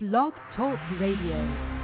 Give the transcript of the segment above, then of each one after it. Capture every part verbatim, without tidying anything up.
Blog Talk Radio.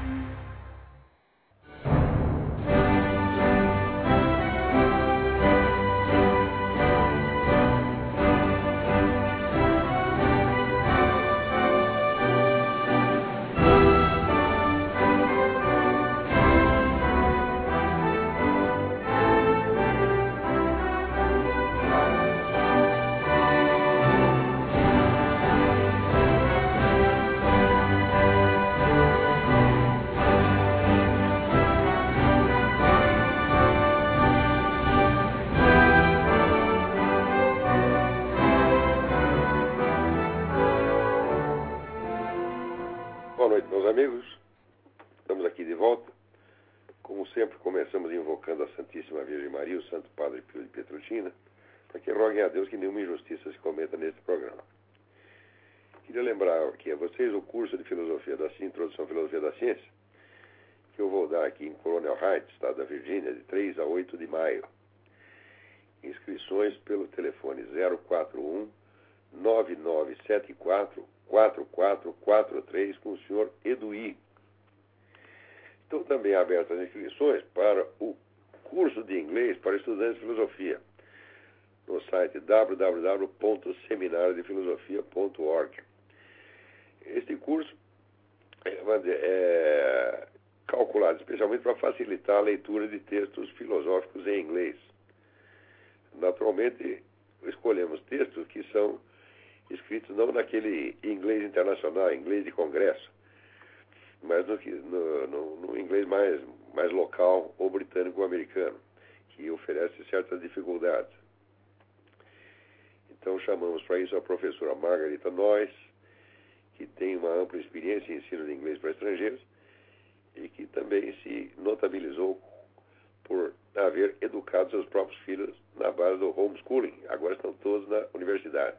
Boa noite, meus amigos. Estamos aqui de volta. Como sempre, começamos invocando a Santíssima Virgem Maria, o Santo Padre Pio de Pietrelcina, para que roguem a Deus que nenhuma injustiça se cometa neste programa. Queria lembrar aqui a vocês o curso de Filosofia da Ciência, Introdução à Filosofia da Ciência, que eu vou dar aqui em Colonial Heights, estado da Virgínia, de três a oito de maio. Inscrições pelo telefone zero quatro um, nove nove sete quatro, quatro quatro quatro três com o senhor Eduí. Estão também abertas as inscrições para o curso de inglês para estudantes de filosofia no site w w w ponto seminário de filosofia ponto org. Este curso é, é calculado especialmente para facilitar a leitura de textos filosóficos em inglês. Naturalmente, escolhemos textos que são escritos não naquele inglês internacional, inglês de congresso, mas no, no, no, no inglês mais, mais local ou britânico ou americano, que oferece certas dificuldades. Então chamamos para isso a professora Margarita Noyes, que tem uma ampla experiência em ensino de inglês para estrangeiros e que também se notabilizou por haver educado seus próprios filhos na base do homeschooling. Agora estão todos na universidade.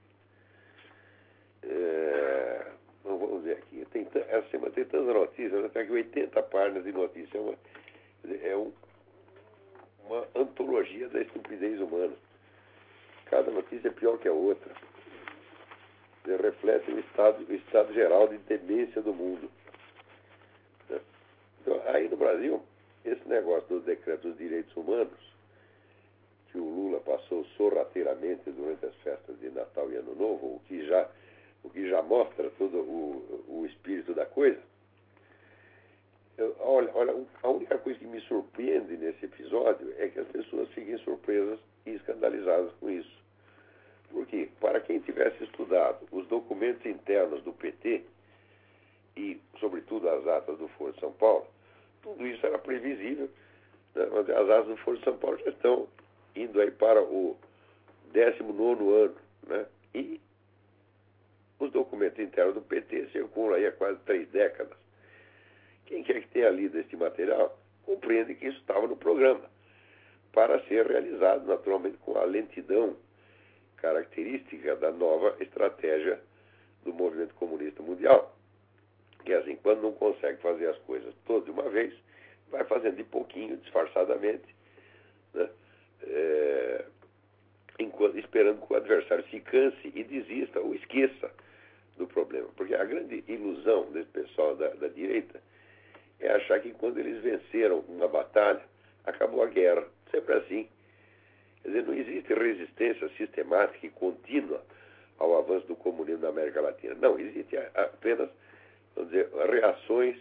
É, vamos ver aqui. Tem, essa semana tem tantas notícias, até que oitenta páginas de notícias. É, uma, é um, uma antologia da estupidez humana. Cada notícia é pior que a outra. Reflete o estado, o estado geral de demência do mundo. Então, aí no Brasil, esse negócio dos decretos dos direitos humanos, que o Lula passou sorrateiramente durante as festas de Natal e Ano Novo, o que já, o que já mostra todo o, o espírito da coisa. Eu, olha, olha, a única coisa que me surpreende nesse episódio é que as pessoas fiquem surpresas e escandalizadas com isso. Porque, para quem tivesse estudado os documentos internos do P T e, sobretudo, as atas do Foro de São Paulo, tudo isso era previsível, né? Mas as atas do Foro de São Paulo já estão indo aí para o décimo nono ano, né? E os documentos internos do P T circulam aí há quase três décadas. Quem quer que tenha lido este material compreende que isso estava no programa, para ser realizado, naturalmente, com a lentidão característica da nova estratégia do movimento comunista mundial. Que é assim, quando não consegue fazer as coisas todas de uma vez, vai fazendo de pouquinho, disfarçadamente, né? É, enquanto, esperando que o adversário se canse e desista ou esqueça do problema. Porque a grande ilusão desse pessoal da, da direita é achar que quando eles venceram uma batalha, acabou a guerra. Sempre assim. Quer dizer, não existe resistência sistemática e contínua ao avanço do comunismo na América Latina. Não, existe apenas, vamos dizer, reações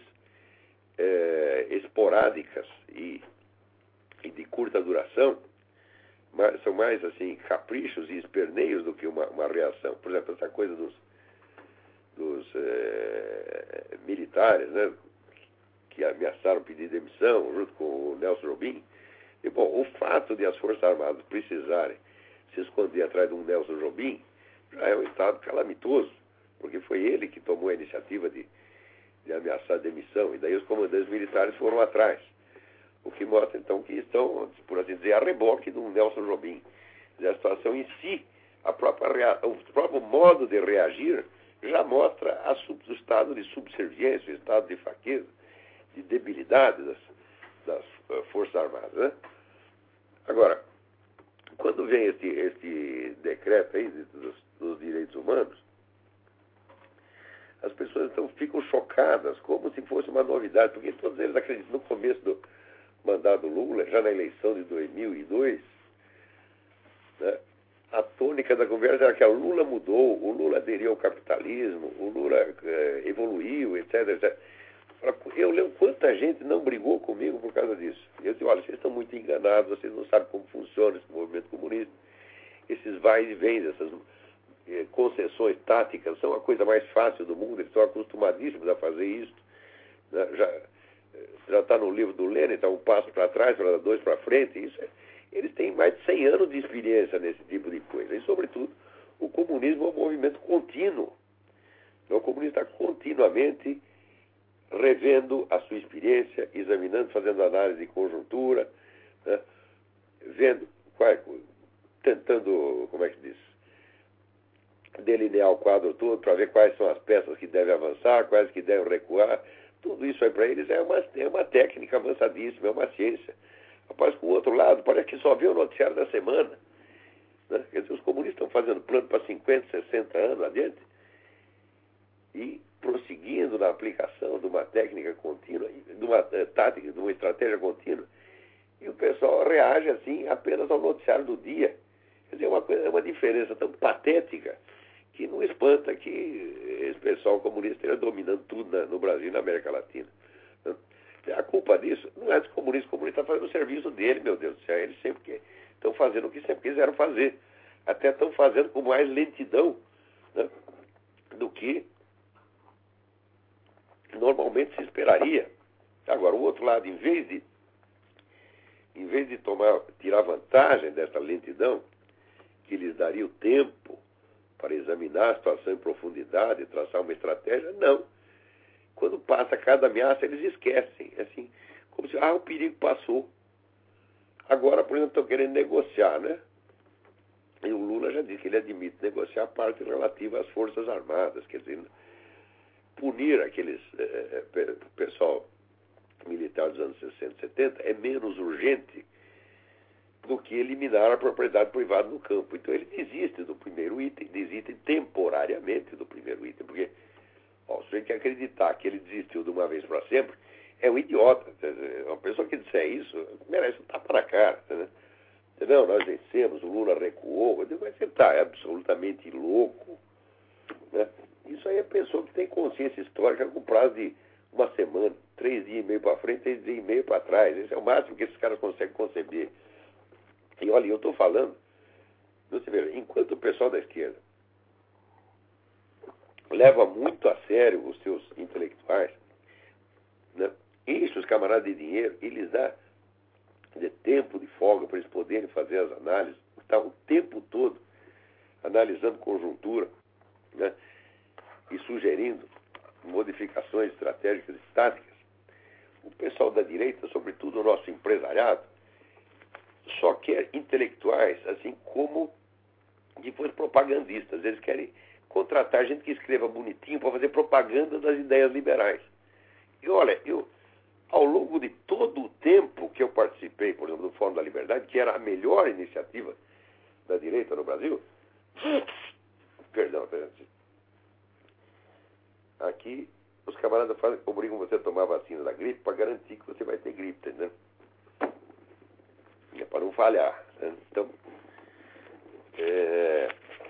é, esporádicas e, e de curta duração, mas são mais assim caprichos e esperneios do que uma, uma reação. Por exemplo, essa coisa dos, dos é, militares, né, que ameaçaram pedir demissão junto com o Nelson Jobim. E, bom, o fato de as Forças Armadas precisarem se esconder atrás de um Nelson Jobim já é um estado calamitoso, porque foi ele que tomou a iniciativa de, de ameaçar a demissão, e daí os comandantes militares foram atrás. O que mostra, então, que estão, por assim dizer, a reboque de um Nelson Jobim. A situação em si, a própria, o próprio modo de reagir, já mostra a, o estado de subserviência, o estado de fraqueza, de debilidade das, das uh, Forças Armadas, né? Agora, quando vem este, este decreto aí dos, dos direitos humanos, as pessoas então ficam chocadas, como se fosse uma novidade, porque todos eles acreditam no começo do mandato Lula, já na eleição de dois mil e dois, né, a tônica da conversa era que o Lula mudou, o Lula aderiu ao capitalismo, o Lula eh, evoluiu, etc, etcétera. Eu lembro quanta gente não brigou comigo por causa disso. Eu disse, olha, vocês estão muito enganados, vocês não sabem como funciona esse movimento comunista. Esses vais e vens, essas eh, concessões táticas são a coisa mais fácil do mundo, eles estão acostumadíssimos a fazer isso. Né? Já já está no livro do Lenin, está um passo para trás, para dois para frente. Isso é, eles têm mais de cem anos de experiência nesse tipo de coisa. E, sobretudo, o comunismo é um movimento contínuo. O comunismo está continuamente revendo a sua experiência, examinando, fazendo análise de conjuntura, né? Vendo, qual, tentando, como é que diz, delinear o quadro todo para ver quais são as peças que devem avançar, quais que devem recuar. Tudo isso aí para eles é uma, é uma técnica avançadíssima, é uma ciência. Rapaz, com o outro lado, parece que só vê o noticiário da semana. Né? Quer dizer, os comunistas estão fazendo plano para cinquenta, sessenta anos adiante e prosseguindo na aplicação de uma técnica contínua, de uma tática, de uma estratégia contínua, e o pessoal reage assim apenas ao noticiário do dia. Quer dizer, é uma, coisa, é uma diferença tão patética que não espanta que esse pessoal comunista esteja dominando tudo na, no Brasil e na América Latina. A culpa disso não é dos comunistas. O comunista está fazendo o serviço dele, meu Deus do céu. Eles sempre estão fazendo o que sempre quiseram fazer. Até estão fazendo com mais lentidão, né, do que normalmente se esperaria. Agora, o outro lado, em vez de, em vez de tomar, tirar vantagem dessa lentidão, que lhes daria o tempo para examinar a situação em profundidade e traçar uma estratégia, não. Quando passa cada ameaça, eles esquecem. Assim, como se, ah, o perigo passou. Agora, por exemplo, estão querendo negociar, né? E o Lula já disse que ele admite negociar a parte relativa às Forças Armadas, quer dizer, punir aqueles eh, pessoal militar dos anos sessenta, setenta é menos urgente do que eliminar a propriedade privada no campo. Então ele desiste do primeiro item, desiste temporariamente do primeiro item, porque ó, se a gente acreditar que ele desistiu de uma vez para sempre, é um idiota. Uma pessoa que disser isso merece um tapa na cara. Né? Não, nós vencemos, o Lula recuou. Eu digo, mas você está absolutamente louco. Né? Isso aí é pessoa que tem consciência histórica com prazo de uma semana, três dias e meio para frente, três dias e meio para trás. Esse é o máximo que esses caras conseguem conceber. E olha, eu estou falando, você vê, enquanto o pessoal da esquerda leva muito a sério os seus intelectuais, né, enche os camaradas de dinheiro e lhes dá de tempo de folga para eles poderem fazer as análises, está o tempo todo analisando conjuntura, né, e sugerindo modificações estratégicas e táticas. O pessoal da direita, sobretudo o nosso empresariado, só quer intelectuais, assim como depois propagandistas. Eles querem contratar gente que escreva bonitinho para fazer propaganda das ideias liberais. E olha, eu, ao longo de todo o tempo que eu participei, por exemplo, do Fórum da Liberdade, que era a melhor iniciativa da direita no Brasil, perdão, aqui os camaradas fazem, obrigam você a tomar a vacina da gripe para garantir que você vai ter gripe, entendeu? É para não falhar. Né? Então, é...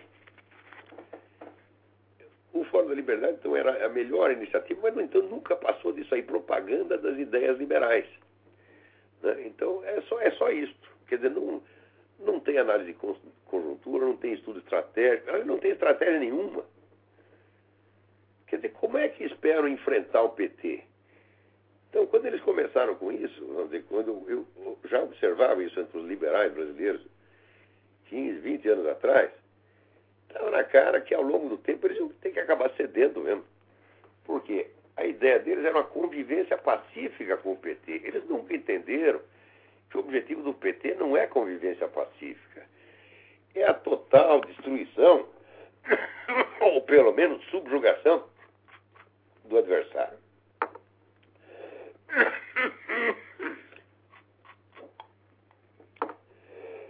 o Fórum da Liberdade então, era a melhor iniciativa, mas, no entanto, nunca passou disso aí, propaganda das ideias liberais. Né? Então, é só, é só isso. Quer dizer, não, não tem análise de conjuntura, não tem estudo estratégico, não tem estratégia nenhuma. Quer dizer, como é que esperam enfrentar o P T? Então, quando eles começaram com isso, vamos dizer, quando eu já observava isso entre os liberais brasileiros, quinze, vinte anos atrás, estava na cara que ao longo do tempo eles iam ter que acabar cedendo mesmo. Porque a ideia deles era uma convivência pacífica com o P T. Eles nunca entenderam que o objetivo do P T não é convivência pacífica. É a total destruição, ou pelo menos subjugação, do adversário.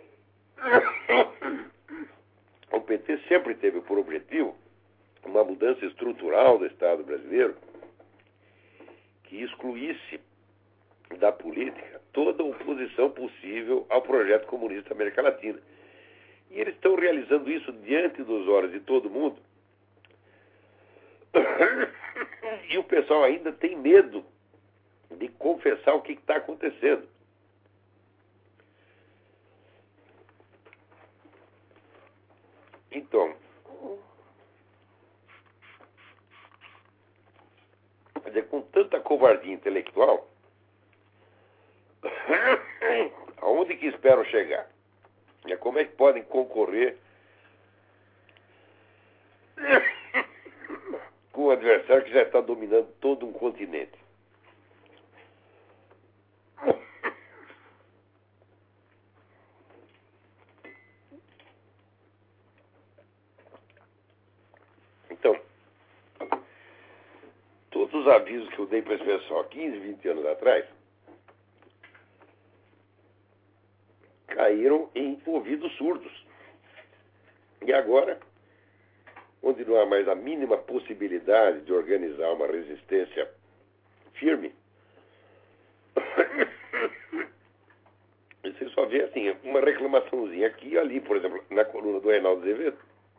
O P T sempre teve por objetivo uma mudança mudança estrutural do Estado brasileiro que excluísse da política toda oposição possível ao projeto comunista da América Latina. E eles estão realizando isso diante dos olhos de todo mundo. E o pessoal ainda tem medo de confessar o que está acontecendo. Então, quer dizer, com tanta covardia intelectual, aonde que esperam chegar? E como é que podem concorrer com um adversário que já está dominando todo um continente? Então, todos os avisos que eu dei para esse pessoal quinze, vinte anos atrás caíram em ouvidos surdos. E agora, onde não há mais a mínima possibilidade de organizar uma resistência firme, você só vê assim, uma reclamaçãozinha aqui e ali, por exemplo, na coluna do Reinaldo Azevedo.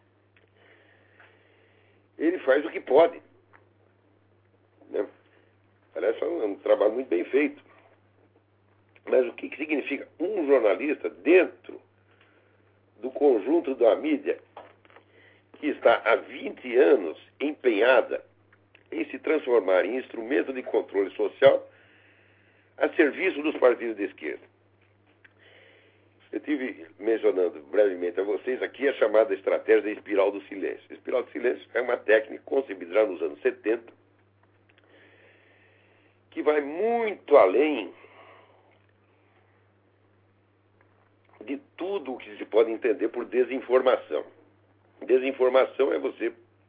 Ele faz o que pode. Né? Parece um, um trabalho muito bem feito. Mas o que, que significa um jornalista dentro do conjunto da mídia que está há vinte anos empenhada em se transformar em instrumento de controle social a serviço dos partidos de esquerda? Eu estive mencionando brevemente a vocês aqui a chamada estratégia da espiral do silêncio. A espiral do silêncio é uma técnica concebida já nos anos setenta que vai muito além de tudo o que se pode entender por desinformação. Desinformação é você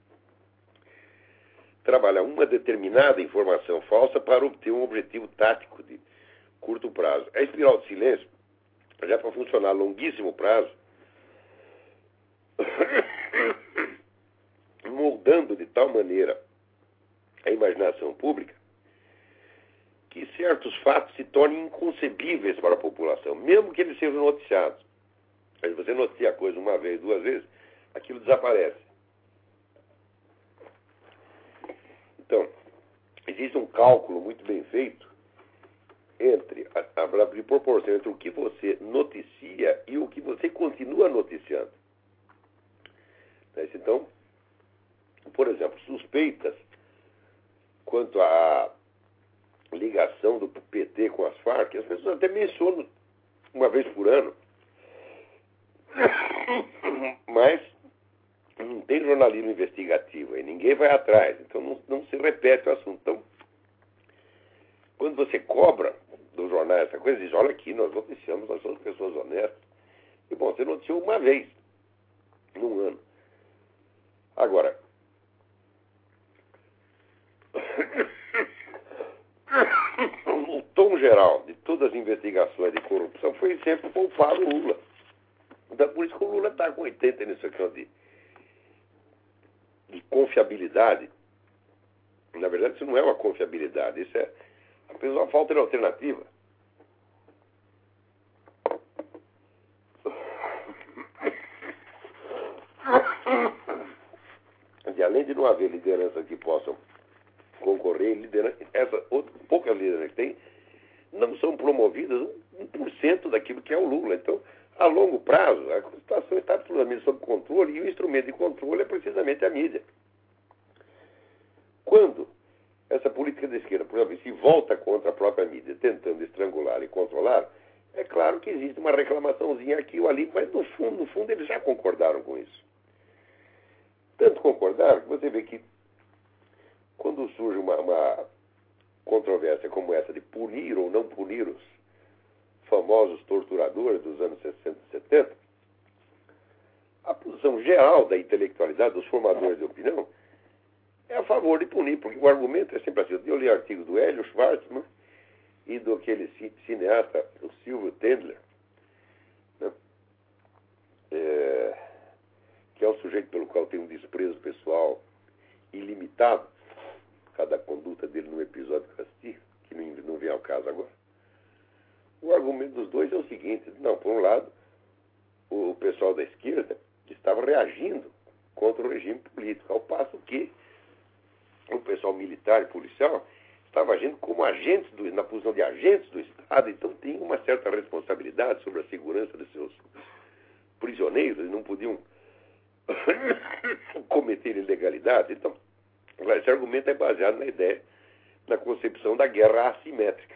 trabalhar uma determinada informação falsa para obter um objetivo tático de curto prazo. A espiral do silêncio, já para funcionar a longuíssimo prazo, moldando de tal maneira a imaginação pública que certos fatos se tornem inconcebíveis para a população, mesmo que eles sejam noticiados. Se você noticia a coisa uma vez, duas vezes, aquilo desaparece. Então, existe um cálculo muito bem feito entre a, a, de proporção entre o que você noticia e o que você continua noticiando. Então, por exemplo, suspeitas quanto à ligação do P T com as Farc, as pessoas até mencionam uma vez por ano. Mas não tem jornalismo investigativo e ninguém vai atrás, então não, não se repete o assunto. Então, quando você cobra do jornal essa coisa, diz, olha aqui, nós noticiamos, nós somos pessoas honestas. E bom, você noticiou uma vez num ano. Agora, o tom geral de todas as investigações de corrupção foi sempre poupar o Lula. Então, por isso que o Lula está com oitenta nisso aqui de, de confiabilidade. Na verdade, isso não é uma confiabilidade, isso é apenas uma falta de alternativa. E além de não haver lideranças que possam concorrer, liderança, essa outra, poucas lideranças que tem, não são promovidas um por cento daquilo que é o Lula. Então, a longo prazo, a situação está absolutamente sob controle e o instrumento de controle é precisamente a mídia. Quando essa política de esquerda, por exemplo, se volta contra a própria mídia, tentando estrangular e controlar, é claro que existe uma reclamaçãozinha aqui ou ali, mas no fundo, no fundo, eles já concordaram com isso. Tanto concordaram que você vê que quando surge uma, uma controvérsia como essa de punir ou não punir os famosos torturadores dos anos sessenta e setenta, a posição geral da intelectualidade, dos formadores de opinião, é a favor de punir, porque o argumento é sempre assim. Eu li artigo do Hélio Schwartzman e do aquele cineasta, o Silvio Tendler, né? é, que é um sujeito pelo qual tem um desprezo pessoal ilimitado, cada conduta dele num episódio que eu assisti, que não, não vem ao caso agora. O argumento dos dois é o seguinte: não, por um lado, o pessoal da esquerda estava reagindo contra o regime político, ao passo que o pessoal militar e policial estava agindo como agentes, do, na posição de agentes do Estado, então tinha uma certa responsabilidade sobre a segurança dos seus prisioneiros, e não podiam cometer ilegalidades. Então, esse argumento é baseado na ideia, na concepção da guerra assimétrica.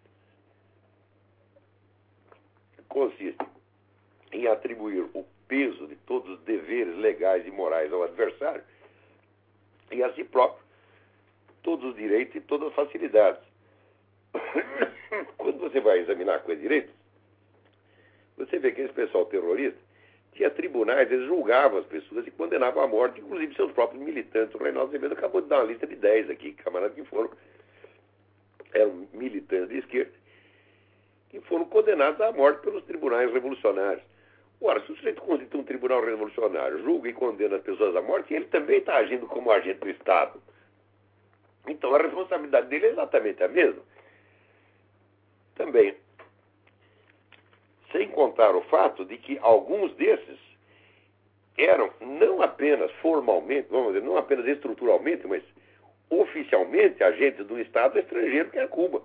Consiste em atribuir o peso de todos os deveres legais e morais ao adversário e a si próprio todos os direitos e todas as facilidades. Quando você vai examinar a coisa direito, você vê que esse pessoal terrorista tinha tribunais, eles julgavam as pessoas e condenavam à morte, inclusive seus próprios militantes. O Reinaldo Azevedo acabou de dar uma lista de dez aqui, camaradas que foram, eram militantes de esquerda, que foram condenados à morte pelos tribunais revolucionários. Ora, se o sujeito constitui um tribunal revolucionário, julga e condena as pessoas à morte, ele também está agindo como agente do Estado. Então a responsabilidade dele é exatamente a mesma. Também, sem contar o fato de que alguns desses eram não apenas formalmente, vamos dizer, não apenas estruturalmente, mas oficialmente agentes do Estado estrangeiro, que é Cuba.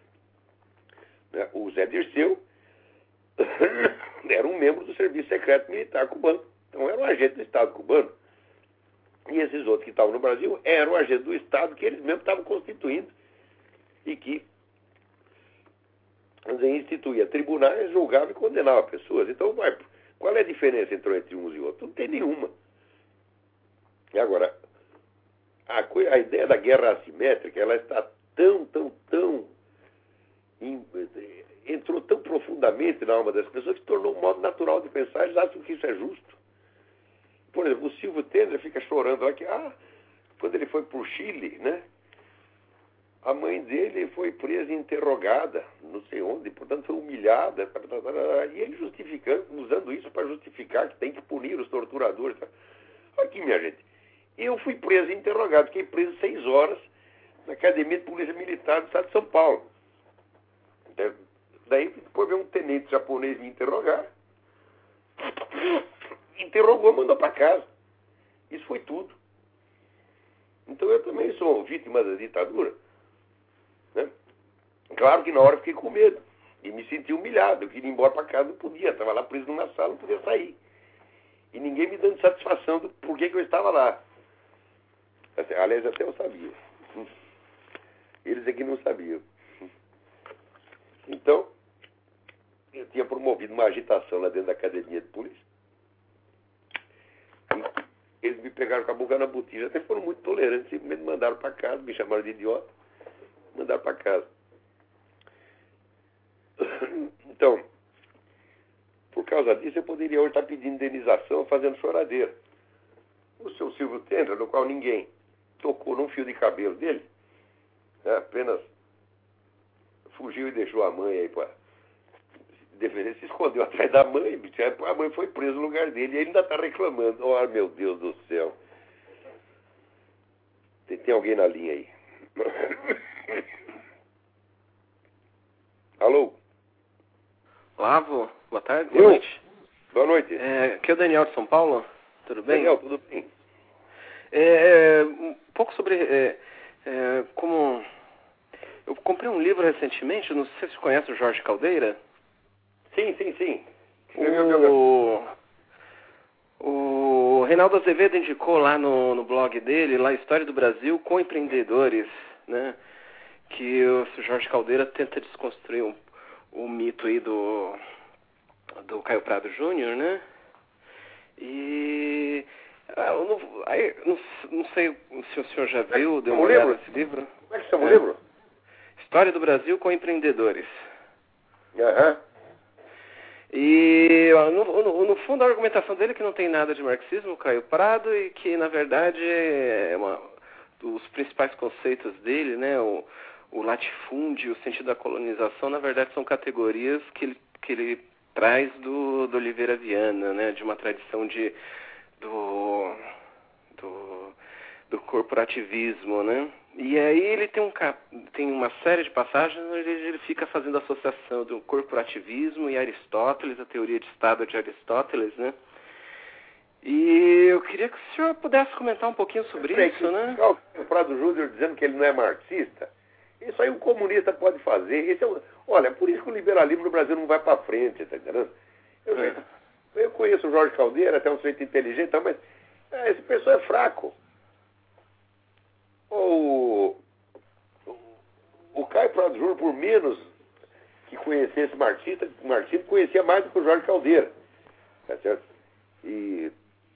O Zé Dirceu era um membro do Serviço Secreto Militar cubano. Então era um agente do Estado cubano. E esses outros que estavam no Brasil eram agentes do Estado que eles mesmos estavam constituindo e que instituía tribunais, julgava e condenava pessoas. Então, vai, qual é a diferença entre, entre uns e outros? Não tem nenhuma. E agora, a, a ideia da guerra assimétrica, ela está tão, tão, tão... In, entrou tão profundamente na alma das pessoas que tornou um modo natural de pensar. Eles acham que isso é justo. Por exemplo, o Silvio Tender fica chorando lá que, ah, quando ele foi para o Chile, né? A mãe dele foi presa e interrogada, não sei onde, portanto foi humilhada, e ele justificando, usando isso para justificar que tem que punir os torturadores. Aqui, minha gente, eu fui preso e interrogado, fiquei preso seis horas na Academia de Polícia Militar do Estado de São Paulo. Daí depois veio um tenente japonês me interrogar, interrogou e mandou para casa. Isso foi tudo. Então eu também sou vítima da ditadura. Né? Claro que na hora eu fiquei com medo e me senti humilhado. Eu queria ir embora para casa, não podia. Estava lá preso numa sala, não podia sair. E ninguém me dando satisfação do porquê que eu estava lá. Aliás, até eu sabia. Eles é que não sabiam. Então, eu tinha promovido uma agitação lá dentro da academia de polícia. E eles me pegaram com a boca na botija. Até foram muito tolerantes. Simplesmente me mandaram para casa, me chamaram de idiota. Mandaram para casa. Então, por causa disso, eu poderia hoje estar pedindo indenização, fazendo choradeira. O seu Silvio Tender, no qual ninguém tocou num fio de cabelo dele, né, apenas fugiu e deixou a mãe aí para defender, se escondeu atrás da mãe, a mãe foi presa no lugar dele e ele ainda está reclamando. Oh, meu Deus do céu. Tem, tem alguém na linha aí. Alô? Olá, vô. Boa tarde, boa Eu? noite. Boa noite. É, aqui é o Daniel de São Paulo. Tudo bem? Daniel, tudo bem? É, um pouco sobre é, é, como... Eu comprei um livro recentemente, não sei se você conhece o Jorge Caldeira. Sim, sim, sim. O, o Reinaldo Azevedo indicou lá no, no blog dele, lá História do Brasil com Empreendedores, né? Que o Jorge Caldeira tenta desconstruir o, o mito aí do, do Caio Prado Júnior, né? E... Ah, eu não, aí, não, não sei se o senhor já viu, deu uma olhada nesse livro. Como é que chama o livro? História do Brasil com Empreendedores. Aham. Uhum. E no, no, no fundo a argumentação dele é que não tem nada de marxismo, Caio Prado, e que na verdade é uma, os principais conceitos dele, né, o, o latifúndio, o sentido da colonização, na verdade são categorias que ele, que ele traz do, do Oliveira Viana, né, de uma tradição de, do, do, do corporativismo, né? E aí ele tem, um, tem uma série de passagens onde ele fica fazendo associação do corporativismo e Aristóteles, a teoria de Estado de Aristóteles, né? E eu queria que o senhor pudesse comentar um pouquinho sobre é, isso, né? O Prado Júnior dizendo que ele não é marxista, isso aí um comunista pode fazer. Esse é o, olha, por isso que o liberalismo no Brasil não vai para frente, tá entendendo? Eu, é. eu conheço o Jorge Caldeira, até um sujeito inteligente, mas é, esse pessoal é fraco. O, o, o Caio Prado Júnior, por menos que conhecesse marxista, marxismo, conhecia mais do que o Jorge Caldeira. Tá certo? E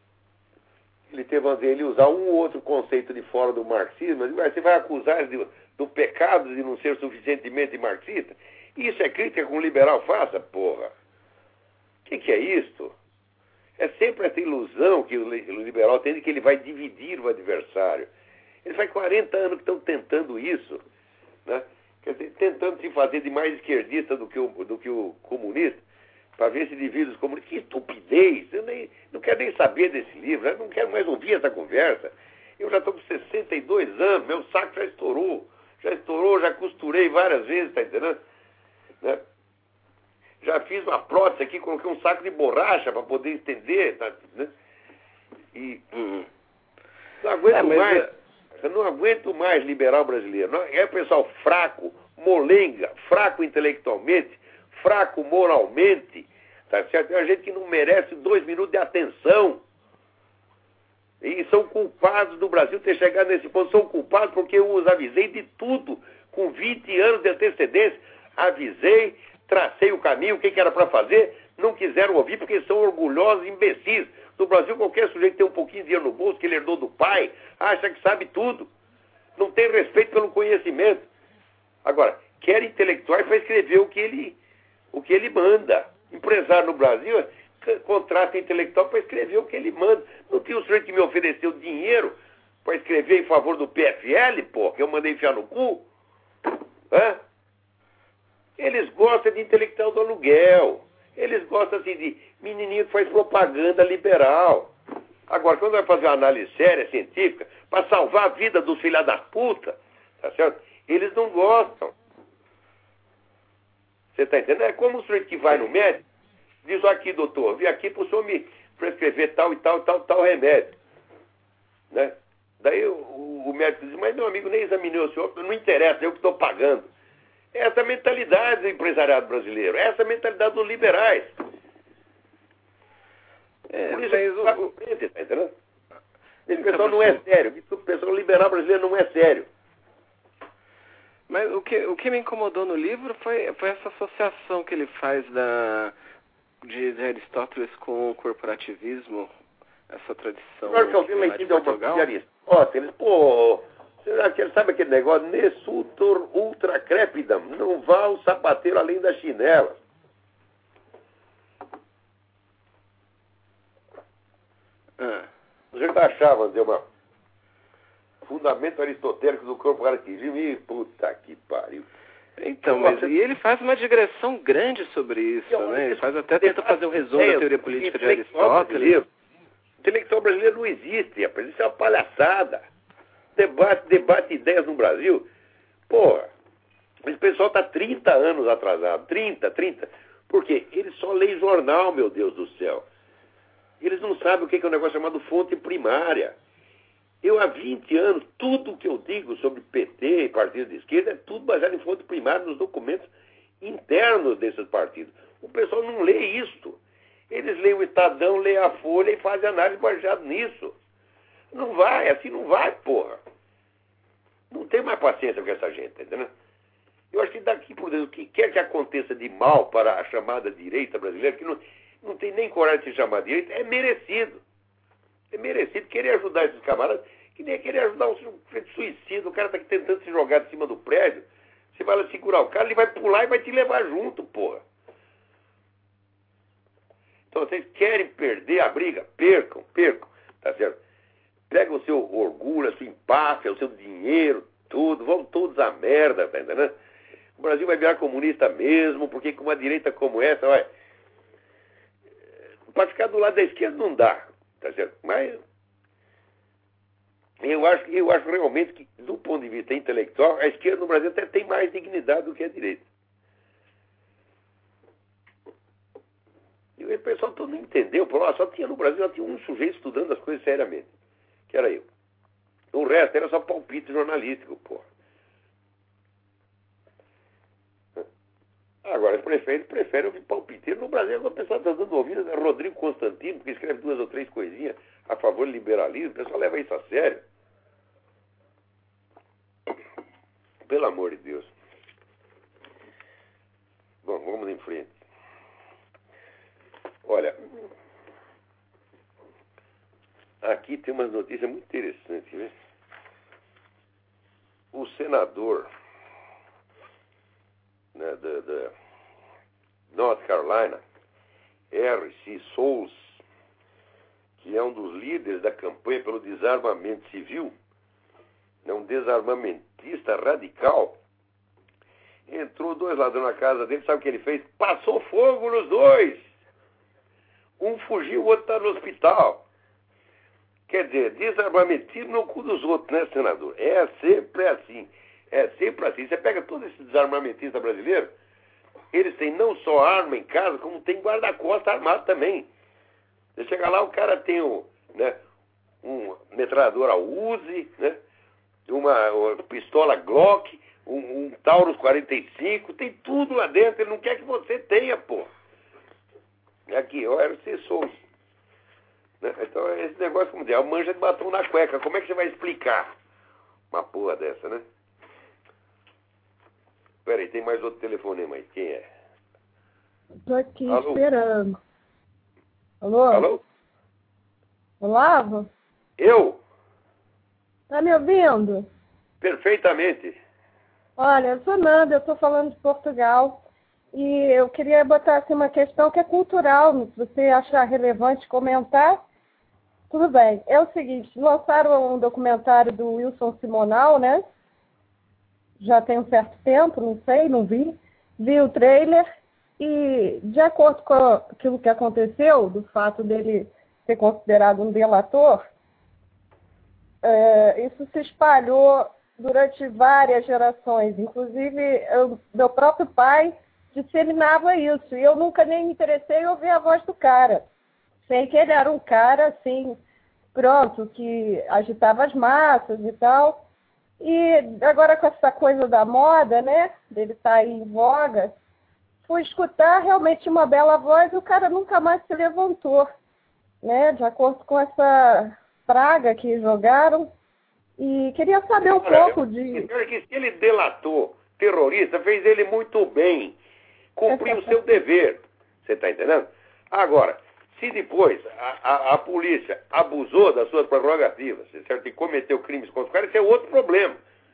ele teve, vamos dizer, ele usar um ou outro conceito de fora do marxismo, mas você vai acusar ele de, do pecado de não ser suficientemente marxista? Isso é crítica que um liberal faça, porra. O que, que é isto? É sempre essa ilusão que o liberal tem de que ele vai dividir o adversário. Eles faz quarenta anos que estão tentando isso, né? Quer dizer, tentando se fazer de mais esquerdista do que o, do que o comunista, para ver se divide os comunistas. Que estupidez! Eu nem, não quero nem saber desse livro, eu não quero mais ouvir essa conversa. Eu já estou com sessenta e dois anos, meu saco já estourou. Já estourou, já costurei várias vezes, tá entendendo? Né? Já fiz uma prótese aqui, coloquei um saco de borracha para poder estender, tá, né? E hum, não aguento é, mais. É... Eu não aguento mais liberal brasileiro. Não, é pessoal fraco, molenga, fraco intelectualmente, fraco moralmente, tá certo? É gente que não merece dois minutos de atenção. E são culpados do Brasil ter chegado nesse ponto. São culpados porque eu os avisei de tudo, com vinte anos de antecedência. Avisei, tracei o caminho, o que, que era para fazer, não quiseram ouvir porque são orgulhosos imbecis. No Brasil, qualquer sujeito que tem um pouquinho de dinheiro no bolso, que ele herdou do pai, acha que sabe tudo. Não tem respeito pelo conhecimento. Agora, quer intelectuais para escrever o que ele, o que ele manda. Empresário no Brasil contrata intelectual para escrever o que ele manda. Não tinha um sujeito que me ofereceu dinheiro para escrever em favor do P F L, pô, que eu mandei enfiar no cu? Hã? Eles gostam de intelectual do aluguel. Eles gostam assim de menininho que faz propaganda liberal. Agora, quando vai fazer uma análise séria, científica, para salvar a vida dos filha da puta, tá certo? Eles não gostam. Você está entendendo? É como o sujeito que vai no médico, diz aqui, doutor, vim aqui para o senhor me prescrever tal e tal, tal, tal remédio. Né? Daí o, o médico diz, mas meu amigo, nem examinou o senhor, não interessa, eu que estou pagando. Essa é a mentalidade do empresariado brasileiro, essa é a mentalidade dos liberais. É, por isso que está com frente, tá entendendo? Esse pessoal não é sério, o pessoal liberal brasileiro não é sério. Mas o que, o que me incomodou no livro foi, foi essa associação que ele faz da, de, de Aristóteles com o corporativismo, essa tradição. Claro que alguém lá em cima deu uma Aristóteles, pô... Sabe aquele negócio? Nessutor ultra crepidam. Não vá o sapateiro além da chinela. Ah. Você achava de uma fundamento aristotélico do corporativismo e puta que pariu. Então, mas e ele faz uma digressão grande sobre isso, eu, né? Ele faz até tenta fazer um resumo é, da teoria política de Aristóteles. O intelectual brasileiro não existe, rapaz. Isso é uma palhaçada. Debate, debate ideias no Brasil. Porra, esse pessoal está trinta anos atrasado. trinta, trinta. Por quê? Eles só leem jornal, meu Deus do céu. Eles não sabem o que é um negócio chamado fonte primária. Eu, há vinte anos, tudo que eu digo sobre P T e partidos de esquerda é tudo baseado em fonte primária nos documentos internos desses partidos. O pessoal não lê isso. Eles leem o Estadão, leem a Folha e fazem análise baseada nisso. Não vai, assim não vai, porra. Não tem mais paciência com essa gente, tá entendendo? Eu acho que daqui por dentro, o que quer que aconteça de mal para a chamada direita brasileira, que não, não tem nem coragem de se chamar direita, é merecido. É merecido querer ajudar esses camaradas, que nem querer ajudar um suicídio. O cara está aqui tentando se jogar de cima do prédio, você vai lá segurar o cara, ele vai pular e vai te levar junto, porra. Então, vocês querem perder a briga? Percam, percam, tá certo? Pega o seu orgulho, a sua empáfia, o seu dinheiro, tudo, vão todos a merda, tá entendendo? O Brasil vai virar comunista mesmo, porque com uma direita como essa, vai... para ficar do lado da esquerda não dá, tá certo? Mas Eu acho, eu acho realmente que, do ponto de vista intelectual, a esquerda no Brasil até tem mais dignidade do que a direita. E o pessoal todo não entendeu. Só tinha no Brasil só tinha um sujeito estudando as coisas seriamente, que era eu. O resto era só palpite jornalístico, porra. Agora, eles preferem, preferem ouvir palpiteiro. No Brasil, o pessoal está dando ouvido a Rodrigo Constantino, que escreve duas ou três coisinhas a favor do liberalismo. O pessoal leva isso a sério. Pelo amor de Deus. Bom, vamos em frente. Olha, aqui tem umas notícias muito interessantes, né? O senador, né, da, da North Carolina, R C Souls, que é um dos líderes da campanha pelo desarmamento civil, é um desarmamentista radical, entrou dois ladrões na casa dele, sabe o que ele fez? Passou fogo nos dois. Um fugiu, o outro está no hospital. Quer dizer, desarmamentismo no cu dos outros, né, senador? É sempre assim. É sempre assim. Você pega todo esse desarmamentista brasileiro, eles têm não só arma em casa, como tem guarda-costas armado também. Você chega lá, o cara tem um, né, um metralhadora Uzi, né, uma, uma pistola Glock, um, um Taurus quarenta e cinco, tem tudo lá dentro. Ele não quer que você tenha, pô. Aqui, ó, R C Souza. Né? Então, esse negócio, como dizer, é uma manja de batom na cueca. Como é que você vai explicar uma porra dessa, né? Peraí, tem mais outro telefonema aí. Quem é? Tô aqui Alô? esperando. Alô? Alô? Olavo? Eu? Tá me ouvindo? Perfeitamente. Olha, eu sou Nanda, eu tô falando de Portugal. E eu queria botar assim, uma questão que é cultural. Se você achar relevante comentar, tudo bem. É o seguinte, lançaram um documentário do Wilson Simonal, né? Já tem um certo tempo, não sei, não vi. Vi o trailer e, de acordo com aquilo que aconteceu, do fato dele ser considerado um delator, é, isso se espalhou durante várias gerações. Inclusive, eu, meu próprio pai disseminava isso. E eu nunca nem me interessei em ouvir a voz do cara. Sei que ele era um cara, assim, pronto, que agitava as massas e tal. E agora com essa coisa da moda, né, dele estar aí em voga, fui escutar realmente uma bela voz e o cara nunca mais se levantou, né, de acordo com essa praga que jogaram. E queria saber um Olha, pouco eu, de... que se ele delatou terrorista, fez ele muito bem. Cumpriu o seu dever. Você está entendendo? Agora, se depois a, a, a polícia abusou das suas prerrogativas, certo? E cometeu crimes contra o cara, isso é outro problema.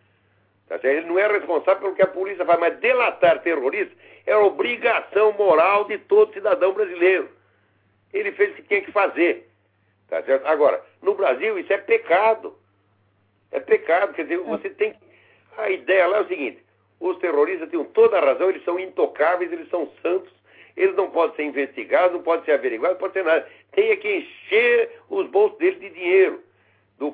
Tá certo? Ele não é responsável pelo que a polícia faz, mas delatar terroristas é obrigação moral de todo cidadão brasileiro. Ele fez o que tinha que fazer. Tá certo? Agora, no Brasil isso é pecado. É pecado, quer dizer, você tem que... A ideia lá é o seguinte: os terroristas têm toda a razão, eles são intocáveis, eles são santos, eles não podem ser investigados, não podem ser averiguados, não pode ser nada. Tem que encher os bolsos deles de dinheiro. Do,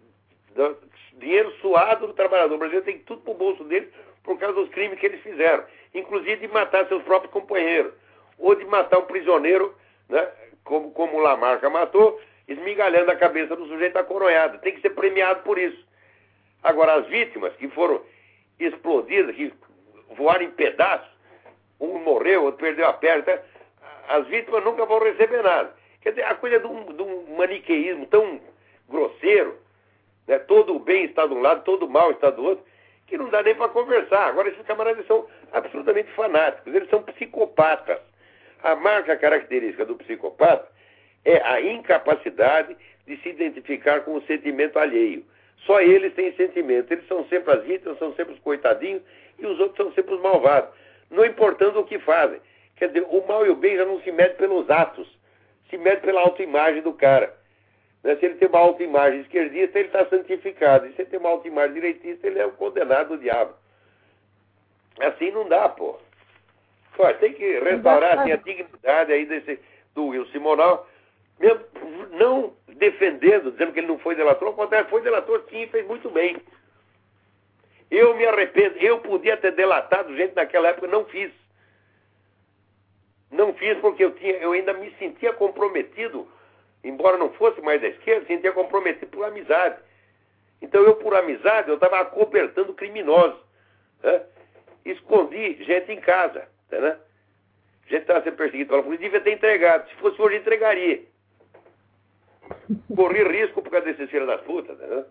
do dinheiro suado do trabalhador. O Brasil tem tudo pro bolso deles por causa dos crimes que eles fizeram. Inclusive de matar seus próprios companheiros. Ou de matar um prisioneiro, né, como, como o Lamarca matou, esmigalhando a cabeça do sujeito acoronhado. Tem que ser premiado por isso. Agora, as vítimas que foram explodidas, que voaram em pedaços, um morreu, outro perdeu a perna, tá? As vítimas nunca vão receber nada. Quer dizer, a coisa de um, de um maniqueísmo tão grosseiro, né? Todo o bem está de um lado, todo o mal está do outro, que não dá nem para conversar. Agora, esses camaradas são absolutamente fanáticos, eles são psicopatas. A marca característica do psicopata é a incapacidade de se identificar com o sentimento alheio. Só eles têm sentimento. Eles são sempre as vítimas, são sempre os coitadinhos, e os outros são sempre os malvados. Não importando o que fazem. Quer dizer, o mal e o bem já não se mede pelos atos, se mede pela autoimagem do cara. Né? Se ele tem uma autoimagem esquerdista, ele está santificado. E se ele tem uma autoimagem direitista, ele é o condenado do diabo. Assim não dá, pô. Pô, tem que restaurar assim, a dignidade aí desse, do Wilson Simonal. mesmo não defendendo, dizendo que ele não foi delator, ao contrário, foi delator sim, fez muito bem. Eu me arrependo, eu podia ter delatado gente naquela época, não fiz. Não fiz porque eu, tinha, eu ainda me sentia comprometido, embora não fosse mais da esquerda, sentia comprometido por amizade. Então eu, por amizade, eu estava acobertando criminosos. Né? Escondi gente em casa. Né? Gente estava sendo perseguida pela polícia, devia ter entregado. Se fosse hoje, entregaria. Corri risco por causa desses filhos das putas. Né?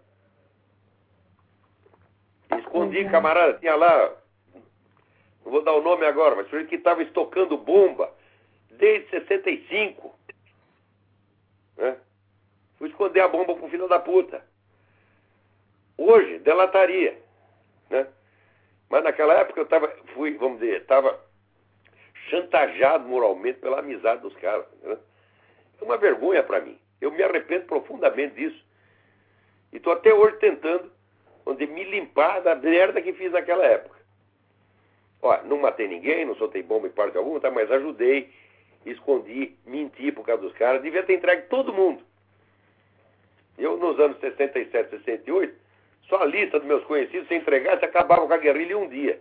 Escondi, camarada, tinha lá, não vou dar o nome agora, mas o que estava estocando bomba desde sessenta e cinco. Né? Fui esconder a bomba pro filho da puta. Hoje, delataria. Né? Mas naquela época eu estava, fui, vamos dizer, estava chantageado moralmente pela amizade dos caras. Né? É uma vergonha para mim. Eu me arrependo profundamente disso. E estou até hoje tentando, vamos dizer, me limpar da merda que fiz naquela época. Ó, não matei ninguém, não soltei bomba em parte alguma, tá? Mas ajudei, escondi, menti por causa dos caras. Devia ter entregue todo mundo. Eu, nos anos sessenta e sete, sessenta e oito, só a lista dos meus conhecidos, se entregasse, acabava com a guerrilha em um dia.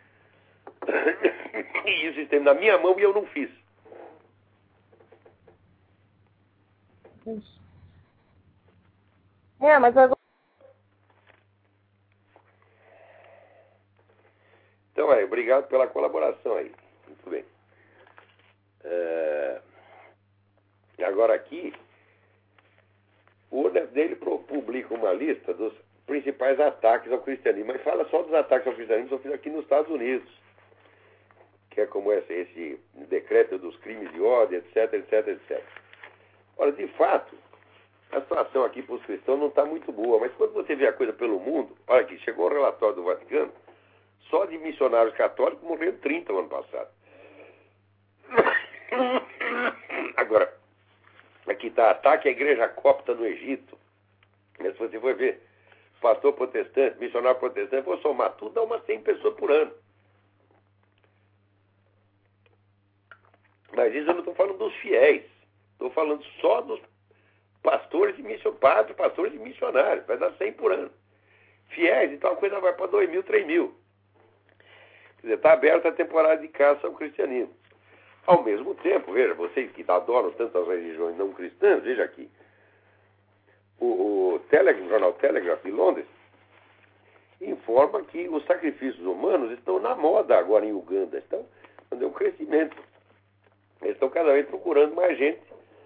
E isso esteve na minha mão e eu não fiz. É, mas agora... Então, aí, obrigado pela colaboração aí. Muito bem. É... Agora aqui, o O N E dele publica uma lista dos principais ataques ao cristianismo, mas fala só dos ataques ao cristianismo que aqui nos Estados Unidos, que é como esse, esse decreto dos crimes de ódio, etc, etc, etcétera. Ora, de fato, a situação aqui para os cristãos não está muito boa, mas quando você vê a coisa pelo mundo, olha aqui, chegou o relatório do Vaticano, só de missionários católicos morreram trinta no ano passado. Agora, aqui está ataque à igreja copta no Egito. Mas se você for ver, pastor protestante, missionário protestante, vou somar tudo, dá umas cem pessoas por ano. Mas isso eu não estou falando dos fiéis. Estou falando só dos pastores e missionários, pastores e missionários. Vai dar cem por ano. Fiéis, então a coisa vai para dois mil, três mil. Quer dizer, está aberta a temporada de caça ao cristianismo. Ao mesmo tempo, veja, vocês que adoram tantas religiões não cristãs, veja aqui. O, o, Telegram, o jornal Telegraph de Londres informa que os sacrifícios humanos estão na moda agora em Uganda. Estão dando um crescimento. Eles estão cada vez procurando mais gente.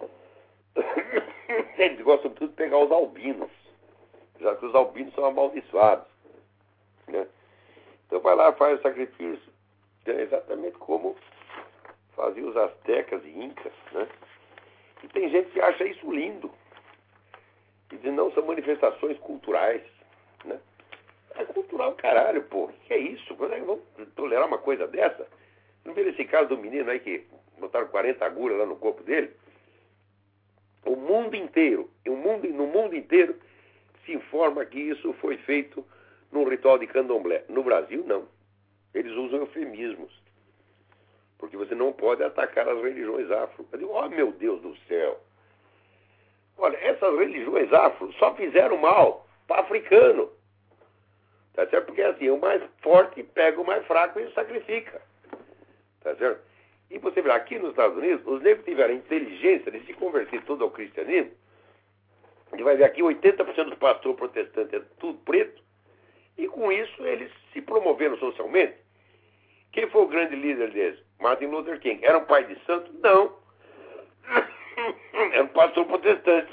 Eles gostam tudo de pegar os albinos, já que os albinos são amaldiçoados. Né? Então vai lá, faz o sacrifício. É exatamente como faziam os astecas e incas. Né? E tem gente que acha isso lindo. E diz, não, são manifestações culturais. Né? É cultural caralho, pô. O que é isso? Quando é que vamos tolerar uma coisa dessa? Não viram esse caso do menino aí que botaram quarenta agulhas lá no corpo dele? O mundo inteiro, o mundo, no mundo inteiro, se informa que isso foi feito num ritual de candomblé. No Brasil, não. Eles usam eufemismos. Porque você não pode atacar as religiões afro. Eu digo, oh meu Deus do céu. Olha, essas religiões afro só fizeram mal para africano. Tá certo? Porque assim, o mais forte pega o mais fraco e o sacrifica. Tá certo? E você vê, aqui nos Estados Unidos, os negros tiveram a inteligência de se converter todo ao cristianismo. E vai ver aqui, oitenta por cento dos pastores protestantes é tudo preto. E com isso, eles se promoveram socialmente. Quem foi o grande líder deles? Martin Luther King. Era um pai de santo? Não. Era um pastor protestante.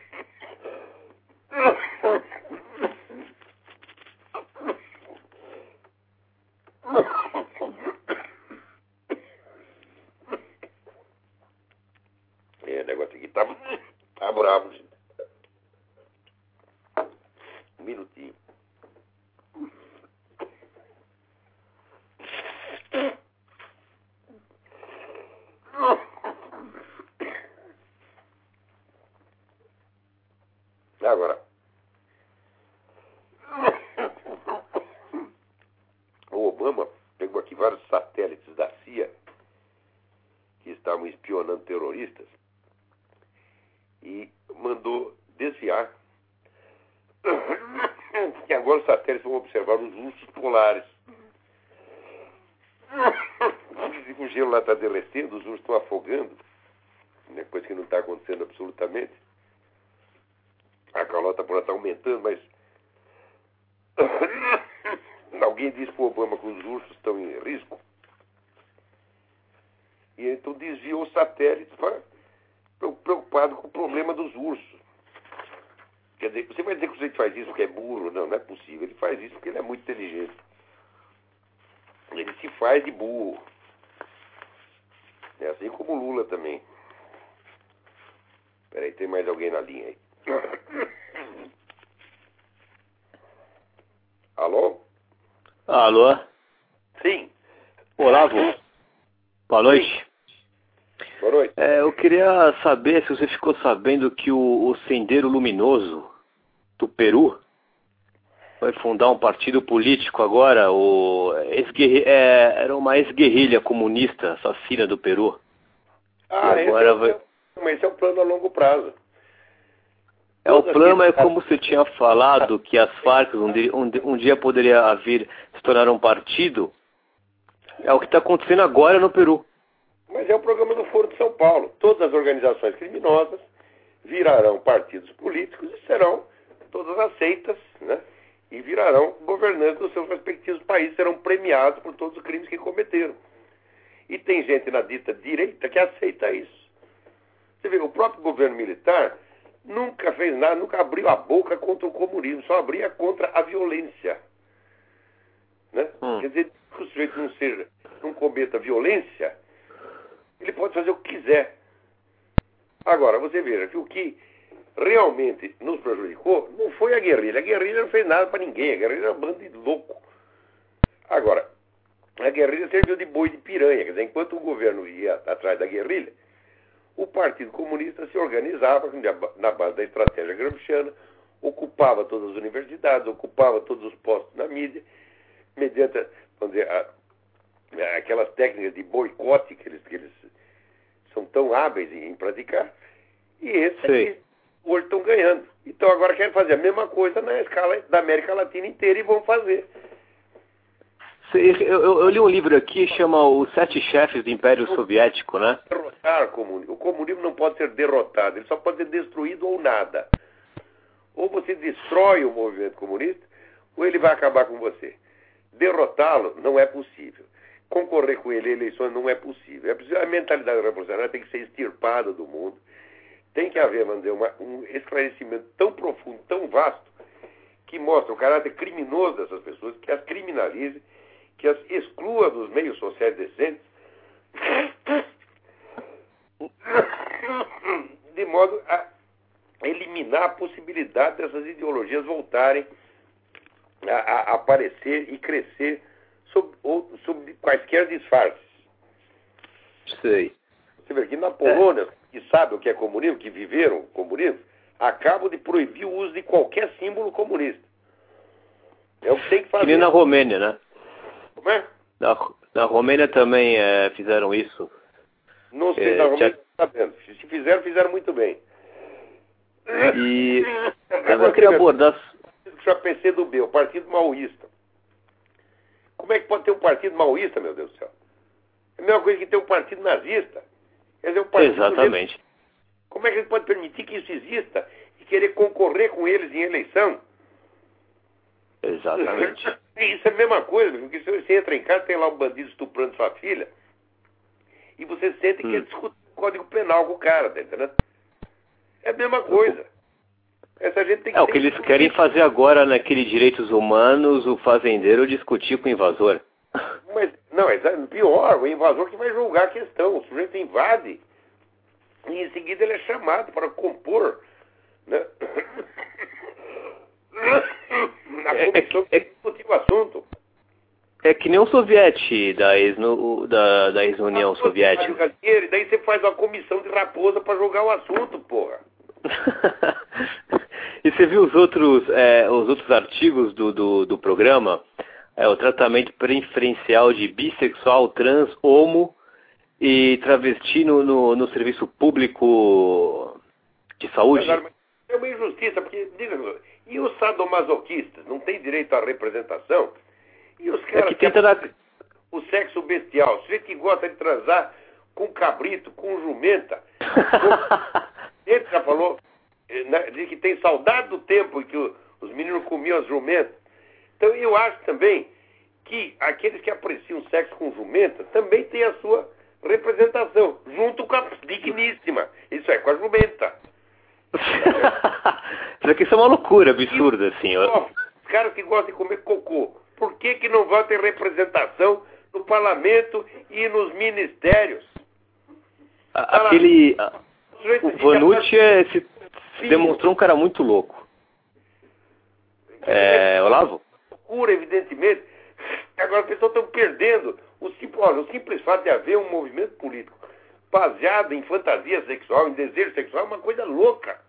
É, o negócio aqui tá, tá bravo, gente. Um minutinho. Agora, o Obama pegou aqui vários satélites da C I A que estavam espionando terroristas e mandou desviar. E agora os satélites vão observar os ursos polares. O gelo lá está derretendo, os ursos estão afogando, né, coisa que não está acontecendo absolutamente. A calota polar está aumentando, mas alguém disse para o Obama que os ursos estão em risco. E então desviou os satélites para, preocupado com o problema dos ursos. Quer dizer, você vai dizer que o sujeito faz isso porque é burro? Não, não é possível. Ele faz isso porque ele é muito inteligente. Ele se faz de burro. É assim como o Lula também. Peraí, tem mais alguém na linha aí. Alô? Alô? Sim. Olavo. Boa noite. Sim. Boa noite. É, eu queria saber se você ficou sabendo que o, o Sendero Luminoso do Peru vai fundar um partido político agora, o é, era uma ex-guerrilha comunista assassina do Peru. Ah, e agora esse, é, vai... mas esse é o plano a longo prazo. É, o plano é como você tinha falado, que as Farc um dia, um, um dia poderia vir se tornar um partido. É o que está acontecendo agora no Peru. Mas é o programa do Foro de São Paulo. Todas as organizações criminosas virarão partidos políticos e serão todas aceitas, né? E virarão governantes dos seus respectivos países, serão premiados por todos os crimes que cometeram. E tem gente na dita direita que aceita isso. Você vê, o próprio governo militar nunca fez nada, nunca abriu a boca contra o comunismo, só abria contra a violência. Né? Hum. Quer dizer, que o sujeito não seja, não cometa violência, ele pode fazer o que quiser. Agora, você veja que o que realmente nos prejudicou não foi a guerrilha. A guerrilha não fez nada para ninguém. A guerrilha era um bando de louco. Agora, a guerrilha serviu de boi de piranha. Quer dizer, enquanto o governo ia atrás da guerrilha, o Partido Comunista se organizava na base da estratégia gramsciana, ocupava todas as universidades, ocupava todos os postos na mídia, mediante, vamos dizer, a, aquelas técnicas de boicote que eles, que eles são tão hábeis em, em praticar. E esses aqui, hoje estão ganhando. Então agora querem fazer a mesma coisa na escala da América Latina inteira e vão fazer. Eu, eu, eu li um livro aqui que chama Os Sete Chefes do Império Soviético, né? Derrotar o comunismo. O comunismo não pode ser derrotado, ele só pode ser destruído ou nada. Ou você destrói o movimento comunista, ou ele vai acabar com você. Derrotá-lo não é possível. Concorrer com ele em eleições não é possível. É possível. A mentalidade revolucionária tem que ser extirpada do mundo. Tem que haver, vamos dizer, uma, um esclarecimento tão profundo, tão vasto, que mostra o caráter criminoso dessas pessoas, que as criminalize, que as exclua dos meios sociais decentes, de modo a eliminar a possibilidade dessas ideologias voltarem a, a aparecer e crescer sob, ou, sob quaisquer disfarces. Sei. Você vê que na Polônia, é. que sabem o que é comunismo, que viveram o comunismo, acabam de proibir o uso de qualquer símbolo comunista. É o que tem que fazer. Que nem na Romênia, né? Como é? Na, na Romênia também é, fizeram isso. Não sei, é, na Romênia já... não sabendo. Se fizeram, fizeram muito bem. E eu queria abordar... O P C do B, o Partido Maoísta. Como é que pode ter um partido maoísta, meu Deus do céu? É a mesma coisa que ter um partido nazista. Quer dizer, um partido Exatamente. Mesmo. Como é que a gente pode permitir que isso exista e querer concorrer com eles em eleição? Exatamente. Isso é a mesma coisa, porque se você entra em casa, tem lá um bandido estuprando sua filha, e você sente que hum. discute o Código Penal com o cara, tá entendendo? É a mesma coisa. Essa gente tem que é, o que eles querem fazer agora naquele Direitos Humanos, o fazendeiro discutir com o invasor. Mas, não, é pior, o invasor que vai julgar a questão. O sujeito invade e em seguida ele é chamado para compor, né? Na comissão que discutir o assunto. É que nem o soviete da ex-União da, da ex -União Soviética. E daí você faz uma comissão de raposa para julgar o assunto, porra. E você viu os outros, é, os outros artigos do, do, do programa? É, o tratamento preferencial de bissexual, trans, homo e travesti no, no, no serviço público de saúde? Mas é uma injustiça, porque, diga, e os sadomasoquistas não têm direito à representação? E os caras é que tenta dar... o sexo bestial, você que gosta de transar com cabrito, com jumenta. Ele já falou, né, diz que tem saudade do tempo em que o, os meninos comiam as jumentas. Então eu acho também que aqueles que apreciam sexo com jumenta também têm a sua representação, junto com a digníssima. Isso é, com a jumenta. Isso aqui é uma loucura absurda, assim. Ó, os caras que gostam de comer cocô, por que que não vão ter representação no parlamento e nos ministérios? Aquele... O Vanucci é, se, se demonstrou um cara muito louco. É, Olavo? Loucura, evidentemente. Agora as pessoas estão perdendo o simples, olha, o simples fato de haver um movimento político baseado em fantasia sexual, em desejo sexual, é uma coisa louca.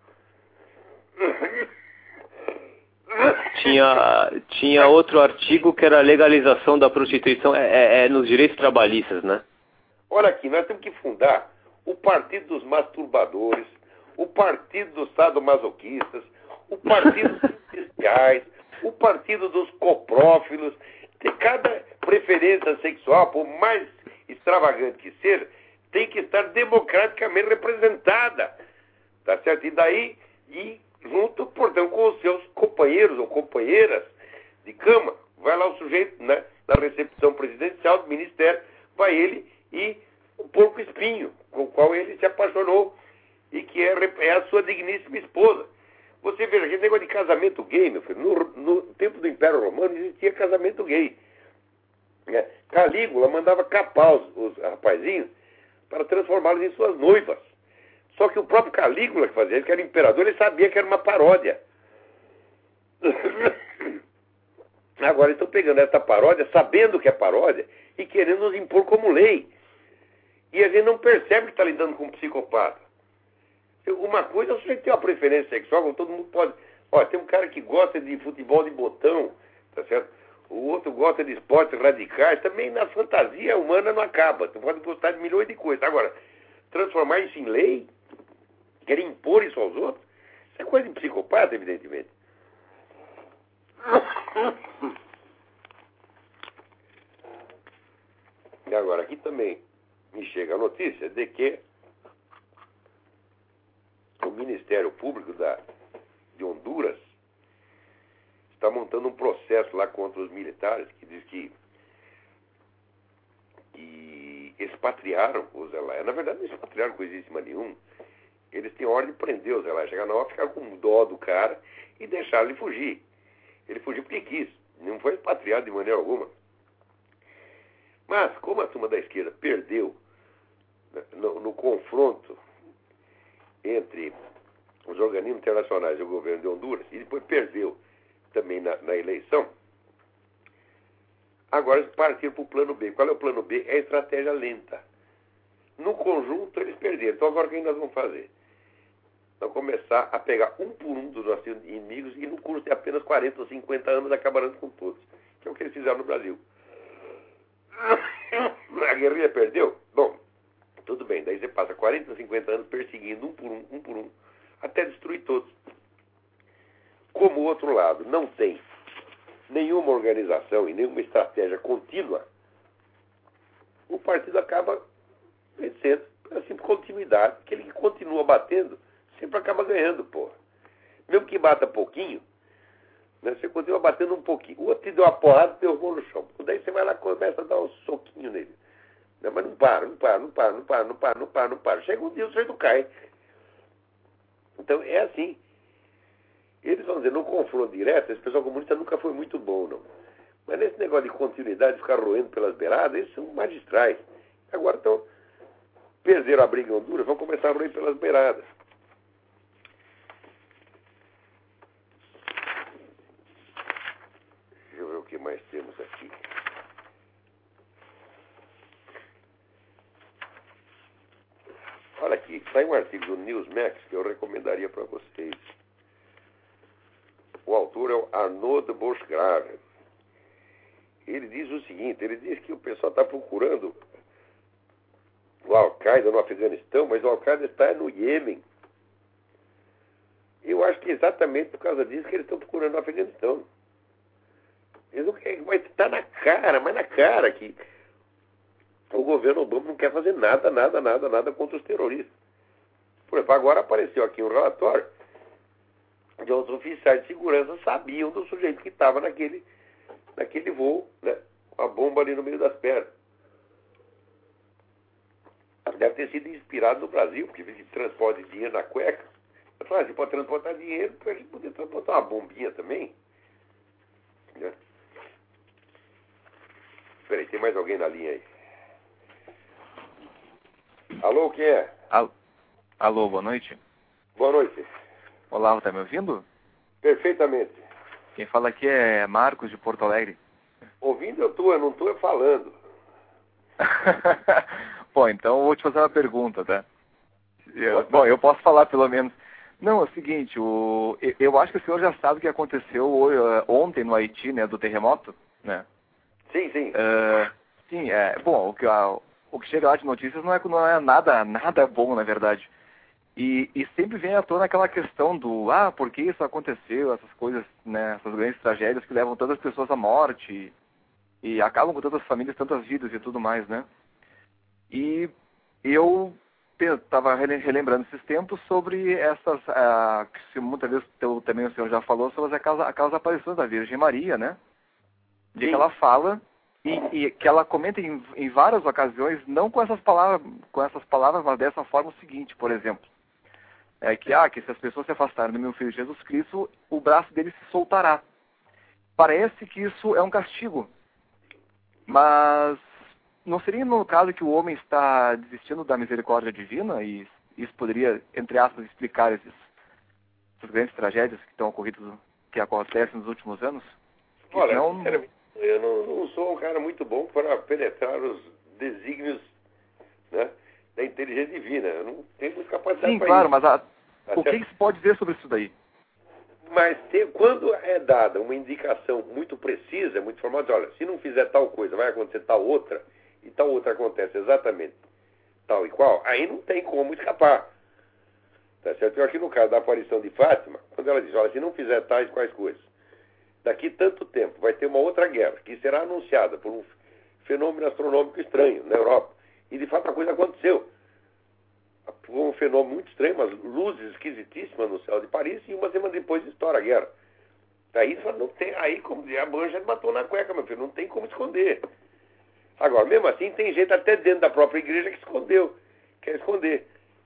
Tinha, tinha outro artigo que era a legalização da prostituição é, é, é nos direitos trabalhistas, né? Olha aqui, nós temos que fundar o Partido dos Masturbadores, o Partido dos Sadomasoquistas, o Partido dos Bestiais, o Partido dos Coprófilos. De cada preferência sexual, por mais extravagante que seja, tem que estar democraticamente representada. Tá certo? E daí, e junto, portanto, com os seus companheiros ou companheiras de cama, vai lá o sujeito, né, na recepção presidencial do ministério, vai ele e o porco espinho, com o qual ele se apaixonou e que é, é a sua digníssima esposa. Você veja, aquele negócio de casamento gay, meu filho, no, no tempo do Império Romano existia casamento gay. É, Calígula mandava capar os, os rapazinhos para transformá-los em suas noivas. Só que o próprio Calígula que fazia isso, que era imperador, ele sabia que era uma paródia. Agora estão pegando essa paródia, sabendo que é paródia, e querendo nos impor como lei. E a gente não percebe que está lidando com um psicopata. Uma coisa é o sujeito ter uma preferência sexual, como todo mundo pode. Olha, tem um cara que gosta de futebol de botão, tá certo? O outro gosta de esportes radicais. Também na fantasia humana não acaba. Tu pode gostar de milhões de coisas. Agora, transformar isso em lei, querer impor isso aos outros, isso é coisa de psicopata, evidentemente. E agora, aqui também me chega a notícia de que o Ministério Público da, de Honduras está montando um processo lá contra os militares que diz que, que expatriaram os Zelaya. Na verdade, não expatriaram coisíssima nenhuma. Eles têm ordem de prender os Zelaya. Chegar na hora, ficar com dó do cara e deixar ele fugir. Ele fugiu porque quis. Não foi expatriado de maneira alguma. Mas, como a turma da esquerda perdeu no, no confronto entre os organismos internacionais e o governo de Honduras, e depois perdeu também na, na eleição, agora eles partiram para o plano B. Qual é o plano B? É a estratégia lenta. No conjunto, eles perderam. Então, agora o que nós vamos fazer? Nós vamos começar a pegar um por um dos nossos inimigos e, no curso de apenas quarenta ou cinquenta anos, acabarão com todos. Que é o que eles fizeram no Brasil. A guerrilha perdeu? Bom, tudo bem, daí você passa quarenta, cinquenta anos perseguindo um por um, um por um, até destruir todos. Como o outro lado não tem nenhuma organização e nenhuma estratégia contínua, o partido acaba vencendo pela simples continuidade. Aquele que continua batendo sempre acaba ganhando, porra. Mesmo que bata pouquinho, né, você continua batendo um pouquinho. O outro te deu uma porrada e derrubou no chão. Daí você vai lá e começa a dar um soquinho nele. Não, mas não para, não para, não para, não para, não para, não para, não para. Chega um dia o sujeito cai. Então é assim. Eles vão dizer, no confronto direto, esse pessoal comunista nunca foi muito bom, não. Mas nesse negócio de continuidade, de ficar roendo pelas beiradas, eles são magistrais. Agora estão, perderam a briga em Honduras, vão começar a roer pelas beiradas. Deixa eu ver o que mais temos aqui. Olha aqui, sai um artigo do Newsmax que eu recomendaria para vocês. O autor é o Arnaud de Boschgraven. Ele diz o seguinte, ele diz que o pessoal está procurando o Al-Qaeda no Afeganistão, mas o Al-Qaeda está no Iêmen. Eu acho que é exatamente por causa disso que eles estão procurando o Afeganistão. Eles não querem, mas está na cara, mas na cara que o governo Obama não quer fazer nada, nada, nada, nada contra os terroristas. Por exemplo, agora apareceu aqui um relatório de outros oficiais de segurança sabiam do sujeito que estava naquele, naquele voo, né, com a bomba ali no meio das pernas. Deve ter sido inspirado no Brasil, porque ele transporta dinheiro na cueca. Eu falei, você pode transportar dinheiro para ele poder transportar uma bombinha também. Né? Peraí, tem mais alguém na linha aí? Alô, quem é? Alô, Alô, boa noite. Boa noite. Olá, tá me ouvindo? Perfeitamente. Quem fala aqui é Marcos, de Porto Alegre. Ouvindo eu tô, eu não tô falando. Bom, então eu vou te fazer uma pergunta, tá? Eu, bom, eu posso falar pelo menos. Não, é o seguinte, o, eu, eu acho que o senhor já sabe o que aconteceu ontem no Haiti, né, do terremoto, né? Sim, sim. Uh, sim, é, bom, o que, a, o que chega lá de notícias não é, não é nada, nada bom, na verdade. E, e sempre vem à tona aquela questão do, ah, por que isso aconteceu, essas coisas, né, essas grandes tragédias que levam tantas pessoas à morte e, e acabam com tantas famílias, tantas vidas e tudo mais, né? E eu estava relembrando esses tempos sobre essas, ah, que muitas vezes eu, também o senhor já falou, sobre aquelas, aquelas aparições da Virgem Maria, né? De que ela fala e, e que ela comenta em, em várias ocasiões, não com essas palavras, com essas palavras, mas dessa forma o seguinte, por exemplo, é que, ah, que se as pessoas se afastarem do meu filho Jesus Cristo, o braço dele se soltará. Parece que isso é um castigo, mas não seria no caso que o homem está desistindo da misericórdia divina e isso poderia, entre aspas, explicar esses, essas grandes tragédias que estão ocorridas, que acontecem nos últimos anos? Olha, não... sinceramente, eu não, não sou um cara muito bom para penetrar os desígnios, né, da inteligência divina. Eu não tenho muita capacidade para isso. Sim, claro, mas a... o que se pode dizer sobre isso daí? Mas tem, quando é dada uma indicação muito precisa, muito formal, diz, olha, se não fizer tal coisa, vai acontecer tal outra, e tal outra acontece exatamente tal e qual, aí não tem como escapar. Tá certo? Eu aqui no caso da aparição de Fátima, quando ela diz, olha, se não fizer tais e quais coisas, daqui tanto tempo vai ter uma outra guerra, que será anunciada por um fenômeno astronômico estranho na Europa. E de fato a coisa aconteceu. Foi um fenômeno muito estranho, umas luzes esquisitíssimas no céu de Paris, e uma semana depois estoura a guerra. Aí, não tem, aí como a manja matou na cueca, meu filho, não tem como esconder. Agora, mesmo assim, tem gente até dentro da própria igreja que escondeu, quer esconder.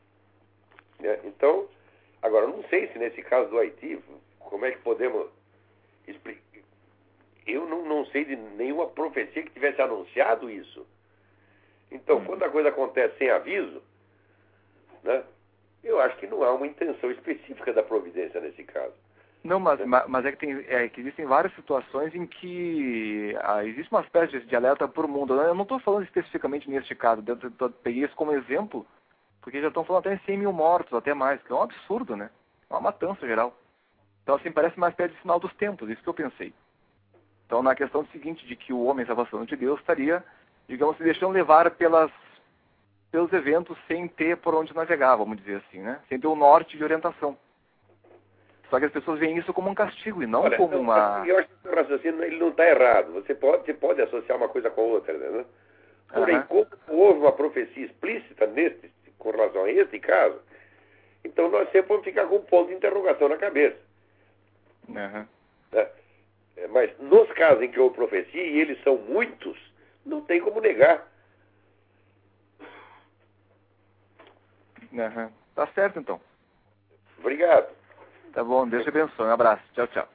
É, então, agora, não sei se nesse caso do Haiti, como é que podemos explicar. Eu não, não sei de nenhuma profecia que tivesse anunciado isso. Então, quando a coisa acontece sem aviso, né, eu acho que não há uma intenção específica da providência nesse caso. Não, mas, mas é, que tem, é que existem várias situações em que ah, existe uma espécie de alerta para o mundo. Eu não estou falando especificamente neste caso, eu, eu, eu peguei isso como exemplo, porque já estão falando até em cem mil mortos, até mais, que é um absurdo, né? É uma matança geral. Então, assim, parece uma espécie de sinal dos tempos, isso que eu pensei. Então, na questão seguinte, de que o homem, salvação de Deus, estaria, digamos, se deixando levar pelas, pelos eventos sem ter por onde navegar, vamos dizer assim, né? Sem ter o norte de orientação. Só que as pessoas veem isso como um castigo e não Olha, como não, uma... Eu acho que o raciocínio ele não está errado. Você pode, você pode associar uma coisa com a outra, né? Porém, uh-huh. como houve uma profecia explícita nesse, com relação a esse caso, então nós sempre vamos ficar com um ponto de interrogação na cabeça. Uhum. Né? Mas nos casos em que houve profecia, e eles são muitos, não tem como negar. Uhum. Tá certo, então. Obrigado. Tá bom, Deus te abençoe. Um abraço. Tchau, tchau.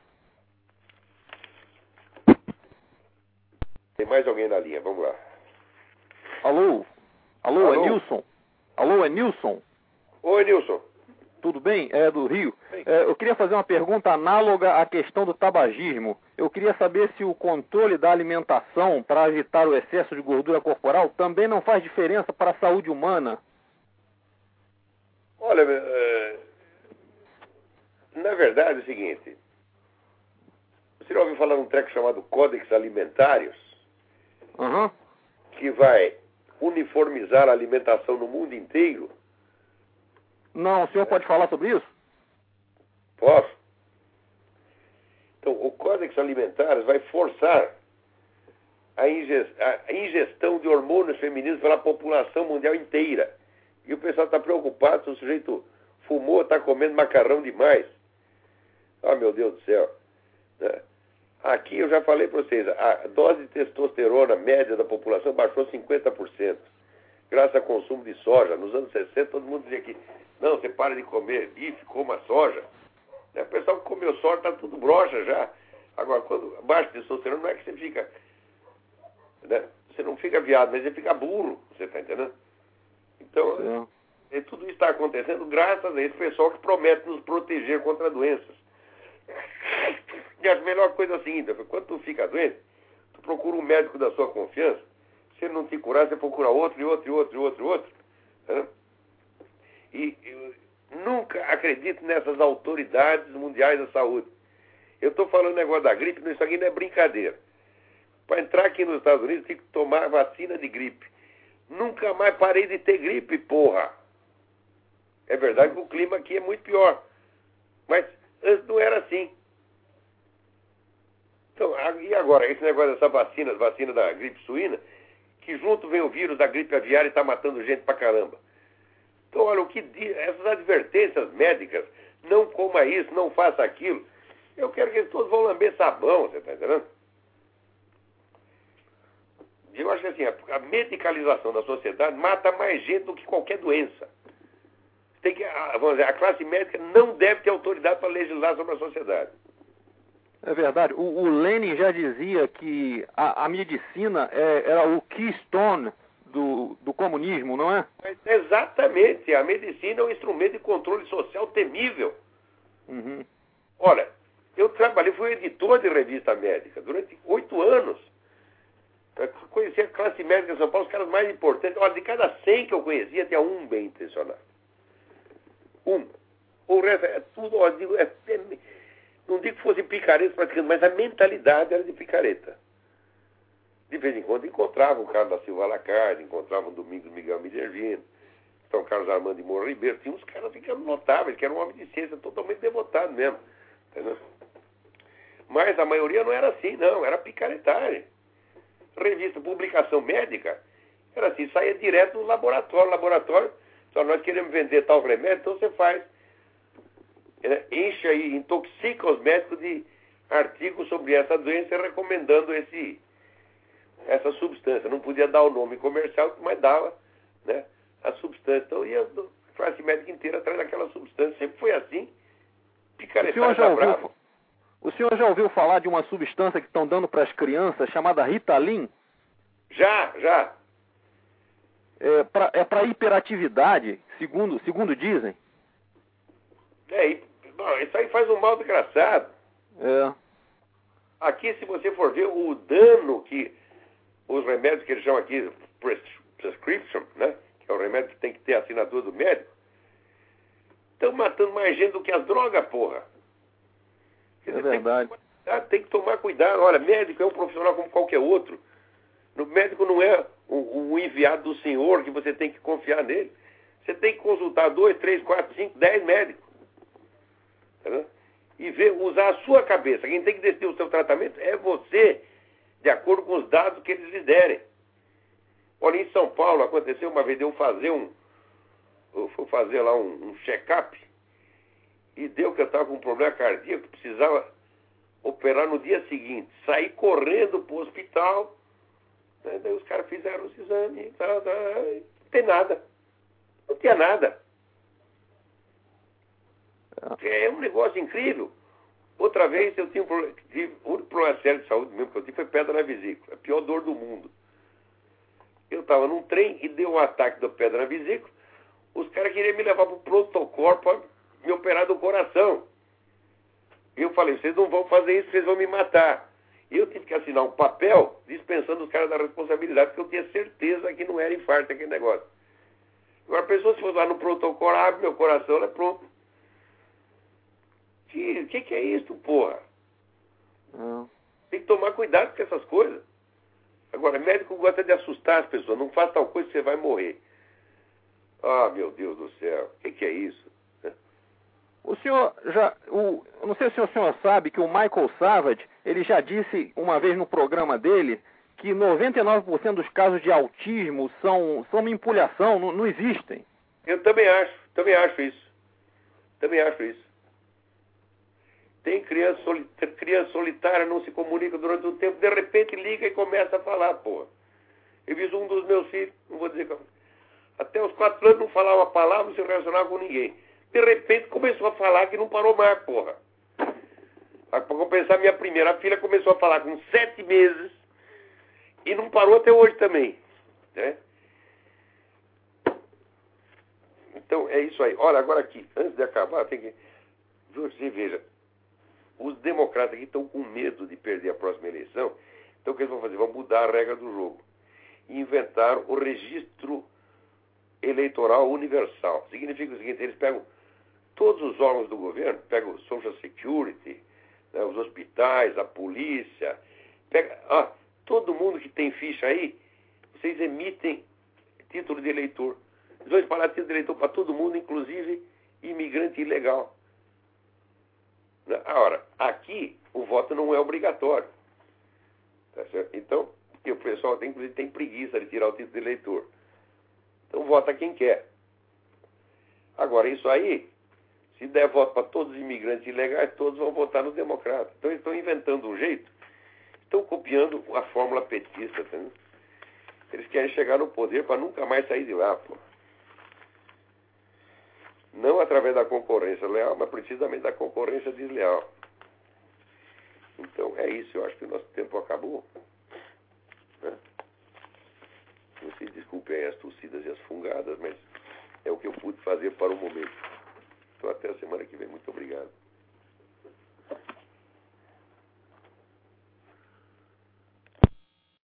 Tem mais alguém na linha, vamos lá. Alô? Alô, Alô? é Nilson? Alô, é Nilson? Oi, Nilson. Tudo bem? É do Rio. É, eu queria fazer uma pergunta análoga à questão do tabagismo. Eu queria saber se o controle da alimentação para evitar o excesso de gordura corporal também não faz diferença para a saúde humana. Olha, uh, na verdade é o seguinte. Você já ouviu falar de um treco chamado Códex Alimentários? Uhum. Que vai uniformizar a alimentação no mundo inteiro? Não, o senhor pode falar sobre isso? Posso? Então, o Códex Alimentar vai forçar a ingestão de hormônios femininos pela população mundial inteira. E o pessoal está preocupado se o sujeito fumou, está comendo macarrão demais. Ah, meu Deus do céu. Né? Aqui eu já falei para vocês, a dose de testosterona média da população baixou cinquenta por cento. Graças ao consumo de soja. Nos anos sessenta, todo mundo dizia que não, você para de comer bife, coma soja. O pessoal que comeu soja está tudo broxa já. Agora, quando baixa testosterona, não é que você fica... Né? Você não fica viado, mas você fica burro. Você está entendendo? Então, é, tudo isso está acontecendo graças a esse pessoal que promete nos proteger contra doenças. E a melhor coisa é a seguinte, quando tu fica doente, tu procura um médico da sua confiança. Se ele não te curar, você procura outro, e outro, e outro, e outro, e outro. Né? E eu nunca acredito nessas autoridades mundiais da saúde. Eu estou falando negócio da gripe, isso aqui não é brincadeira. Para entrar aqui nos Estados Unidos, tem que tomar vacina de gripe. Nunca mais parei de ter gripe, porra. É verdade que o clima aqui é muito pior. Mas antes não era assim. Então, e agora? Esse negócio dessa vacina, vacina da gripe suína, que junto vem o vírus da gripe aviária e está matando gente pra caramba. Então, olha, o que diz, essas advertências médicas, não coma isso, não faça aquilo. Eu quero que eles todos vão lamber sabão, você está entendendo? Eu acho que assim, a medicalização da sociedade mata mais gente do que qualquer doença. Tem que, vamos dizer, a classe médica não deve ter autoridade para legislar sobre a sociedade. É verdade. O, o Lenin já dizia que a, a medicina é, era o keystone do, do comunismo, não é? Mas, exatamente. A medicina é um instrumento de controle social temível. Uhum. Olha, eu trabalhei, fui editor de revista médica durante oito anos. Eu conhecia a classe médica de São Paulo, os caras mais importantes. Olha, de cada cem que eu conhecia, tinha um bem intencionado. Um. O resto é tudo, ó, digo, é, é, não digo que fosse picareta praticando, mas a mentalidade era de picareta. De vez em quando encontrava o Carlos da Silva Lacarde, encontrava o Domingos Miguel Minervino, São Carlos Armando de Moura Ribeiro. Tinha uns caras que eram notáveis, que eram um homem de ciência totalmente devotado mesmo. Entendeu? Mas a maioria não era assim, não, era picaretagem. Revista, publicação médica, era assim, saía direto do laboratório. Laboratório, só nós queremos vender tal remédio, então você faz. É, enche aí, intoxica os médicos de artigos sobre essa doença, recomendando esse, essa substância. Não podia dar o nome comercial, mas dava, né, a substância. Então ia a classe médica inteira atrás daquela substância. Sempre foi assim. Picaretagem da brava. O senhor já ouviu falar de uma substância que estão dando para as crianças chamada Ritalin? Já, já. É para é para hiperatividade, segundo, segundo dizem. É, bom, isso aí faz um mal desgraçado. É. Aqui, se você for ver o dano que os remédios que eles chamam aqui prescription, né, que é o remédio que tem que ter a assinatura do médico, estão matando mais gente do que as drogas, porra. É verdade. Tem que, tem que tomar cuidado. Olha, médico é um profissional como qualquer outro. O médico não é o, o enviado do senhor que você tem que confiar nele. Você tem que consultar dois, três, quatro, cinco, dez médicos. Entendeu? E ver, usar a sua cabeça. Quem tem que decidir o seu tratamento é você, de acordo com os dados que eles lhe derem. Olha, em São Paulo aconteceu uma vez de eu fazer um... Eu fui fazer lá um, um check-up. E deu que eu estava com um problema cardíaco, precisava operar no dia seguinte. Saí correndo para o hospital, né? Daí os caras fizeram os exames e tal, tal, não tem nada. Não tinha nada. É um negócio incrível. Outra vez eu tinha um problema, tive, o único problema sério de saúde mesmo que eu tive foi pedra na vesícula. A pior dor do mundo. Eu estava num trem e deu um ataque da pedra na vesícula. Os caras queriam me levar para o pronto-socorro para me operar do coração. E eu falei, vocês não vão fazer isso, vocês vão me matar. E eu tive que assinar um papel dispensando os caras da responsabilidade, porque eu tinha certeza que não era infarto aquele negócio. Agora a pessoa, se for lá no protocolo, abre meu coração, ela é pronto. O que, que é isso, porra? Não. Tem que tomar cuidado com essas coisas. Agora, médico gosta de assustar as pessoas. Não faz tal coisa que você vai morrer. Ah, meu Deus do céu. O que, que é isso? O senhor já, o, eu não sei se o senhor sabe que o Michael Savage, ele já disse uma vez no programa dele que noventa e nove por cento dos casos de autismo são, são manipulação, não, não existem. Eu também acho, também acho isso. Também acho isso. Tem criança, soli criança solitária, não se comunica durante um tempo, de repente liga e começa a falar, porra. Eu vi um dos meus filhos, não vou dizer como, até os quatro anos não falava uma palavra, não se relacionava com ninguém. De repente começou a falar que não parou mais, porra. Para compensar, minha primeira filha começou a falar com sete meses e não parou até hoje também. Né? Então, é isso aí. Olha, agora aqui, antes de acabar, tem que... Você veja, os democratas aqui estão com medo de perder a próxima eleição. Então, o que eles vão fazer? Vão mudar a regra do jogo. E inventar o registro eleitoral universal. Significa o seguinte, eles pegam todos os órgãos do governo, pegam o Social Security, né, os hospitais, a polícia, pega, ah, todo mundo que tem ficha aí, vocês emitem título de eleitor. Eles vão espalhar título de eleitor para todo mundo, inclusive imigrante ilegal. Agora, aqui o voto não é obrigatório. Tá certo? Então, porque o pessoal tem, inclusive, tem preguiça de tirar o título de eleitor. Então vota quem quer. Agora, isso aí, se der voto para todos os imigrantes ilegais, todos vão votar no democrata. Então eles estão inventando um jeito, estão copiando a fórmula petista. Tá, né? Eles querem chegar no poder para nunca mais sair de lá, pô. Não através da concorrência leal, mas precisamente da concorrência desleal. Então é isso, eu acho que o nosso tempo acabou. Né? Vocês desculpem aí as tossidas e as fungadas, mas é o que eu pude fazer para o momento. Então até a semana que vem. Muito obrigado.